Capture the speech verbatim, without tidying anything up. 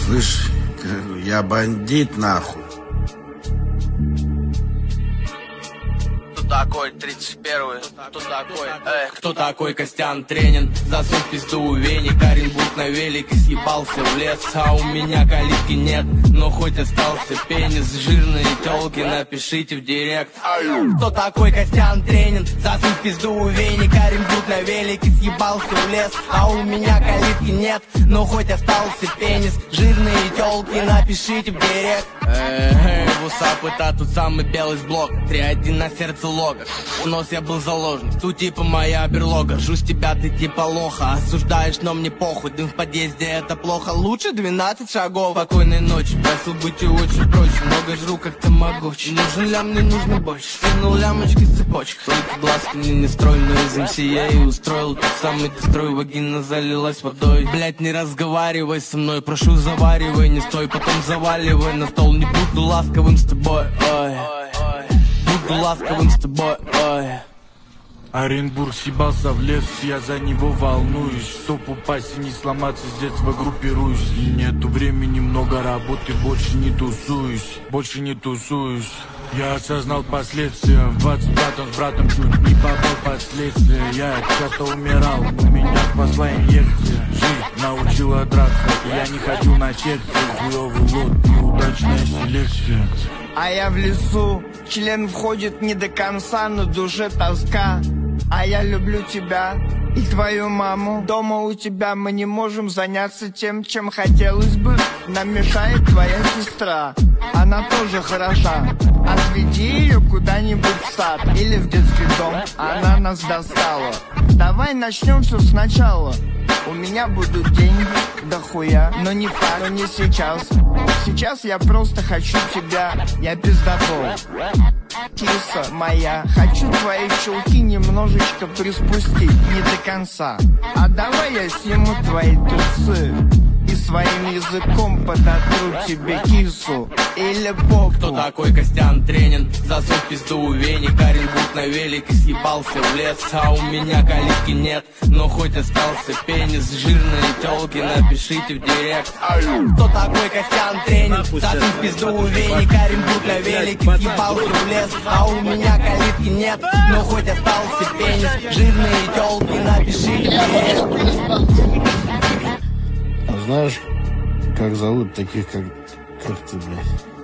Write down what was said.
Слышь, я бандит, нахуй. Кто такой тридцать первый? Кто такой? Эй, кто такой Костян Тренин? Засунь пизду у веник, Оренбург на велике съебался в лес. А у меня калитки нет, но хоть остался пенис. Жирные телки, напишите в директ. Кто такой Костян Тренин? Засунь пизду у веник, Оренбург на велике съебался в лес. А у меня калитки нет, но хоть остался пенис. Жирные телки, напишите в директ. Эй, вусап, это тот самый белый с блока. три один на сердце лога. У нос я был заложник, тут типа моя берлога. Жусь тебя, ты типа лоха. Осуждаешь, но мне похуй. Дым в подъезде, это плохо. Лучше двенадцать шагов. Спокойной ночи, просил быть и очень проще. Много жру, как тамагочи. Нужен лям, мне нужно больше. Скинул лямочки с цепочек. Только глазки мне не строй, но из эм си я и устроил тот самый дестрой. Вагина залилась водой. Блять, не разговаривай со мной, прошу, заваривай. Не стой, потом заваливай на стол. Не буду ласковым с тобой, ой. Буду ласковым с тобой, ой. Оренбург съебался в лес, я за него волнуюсь. Чтоб упасть и не сломаться, с детства группируюсь. И нету времени, много работы, больше не тусуюсь. Больше не тусуюсь. Я осознал последствия. В двадцать пятом с братом чуть не попал последствия. Я часто умирал, на меня спасла инъекция. Жизнь научила драться, я не ходил на секции. Хуёвый лот, неудачная селекция. А я в лесу, член входит не до конца, на душе тоска. А я люблю тебя и твою маму. Дома у тебя мы не можем заняться тем, чем хотелось бы. Нам мешает твоя сестра, она тоже хороша. Отведи ее куда-нибудь в сад или в детский дом, она нас достала. Давай начнем все сначала. У меня будут деньги, дохуя, но не пара, не сейчас. Сейчас я просто хочу тебя, я пиздобол. Киса моя, хочу твои чулки немножечко приспустить, не до конца. А давай я сниму твои трусы и своим языком подотру тебе кису или попу. Кто такой Костян Тренин? Засунь пизду у веник, Оренбург на велике съебался в лес. А у меня калитки нет, но хоть остался пенис. Жирные телки, напишите в директ. Кто такой Костян Тренин? Засунь пизду у веник, Оренбург на велике съебался в лес. А у меня калитки нет, но хоть остался пенис. Жирные телки, напишите в директ. А знаешь, как зовут таких, как, как ты, блядь?